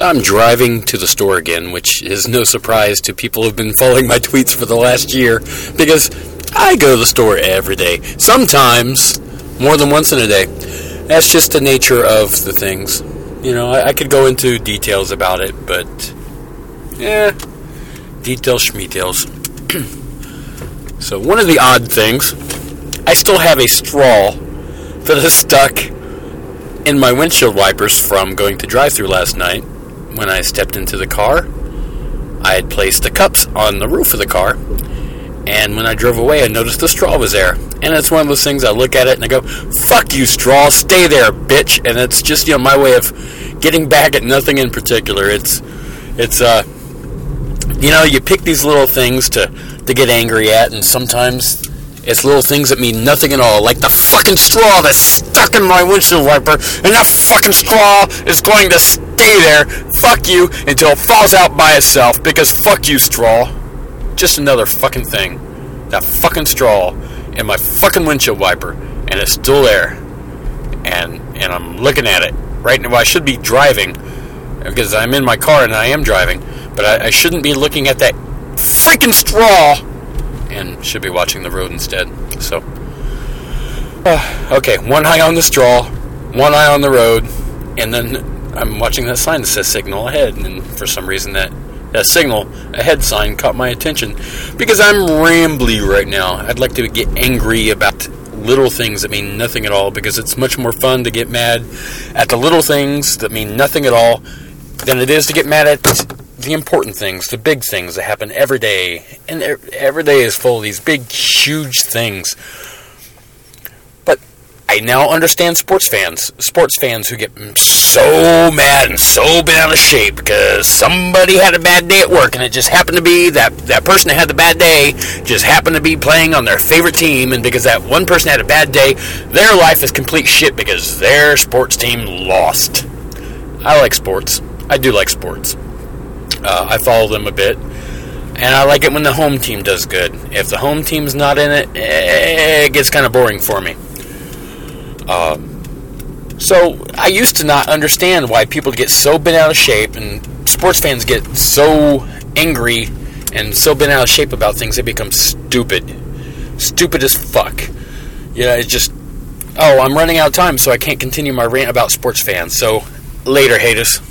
I'm driving to the store again, which is no surprise to people who've been following my tweets for the last year, because I go to the store every day. Sometimes more than once in a day. That's just the nature of the things. You know, I could go into details about it, but details schmetails. So one of the odd things, I still have a straw that is stuck in my windshield wipers from going to drive-thru last night. When I stepped into the car, I had placed the cups on the roof of the car, and when I drove away, I noticed the straw was there. And it's one of those things, I look at it and I go, fuck you, straw, stay there, bitch. And it's just, my way of getting back at nothing in particular. It's you pick these little things to get angry at, and sometimes it's little things that mean nothing at all, like the fucking straw that's stuck in my windshield wiper, and that fucking straw is going to stay there, fuck you, until it falls out by itself, because fuck you, straw. Just another fucking thing. That fucking straw in my fucking windshield wiper, and it's still there. And I'm looking at it right now. I should be driving, because I'm in my car and I am driving, but I shouldn't be looking at that freaking straw, and should be watching the road instead. So, okay, one eye on the straw, one eye on the road, and then I'm watching that sign that says signal ahead, and for some reason that signal ahead sign caught my attention, because I'm rambly right now. I'd like to get angry about little things that mean nothing at all, because it's much more fun to get mad at the little things that mean nothing at all than it is to get mad at the important things, the big things that happen every day. And every day is full of these big, huge things. But I now understand sports fans who get so mad and so bent out of shape because somebody had a bad day at work, and it just happened to be that person that had the bad day just happened to be playing on their favorite team, and because that one person had a bad day, their life is complete shit because their sports team lost. I like sports. I do like sports. I follow them a bit, and I like it when the home team does good. If the home team's not in it, it gets kind of boring for me. So I used to not understand why people get so bent out of shape, and sports fans get so angry and so bent out of shape about things they become stupid as fuck. It's just, I'm running out of time, so I can't continue my rant about sports fans. So later, haters.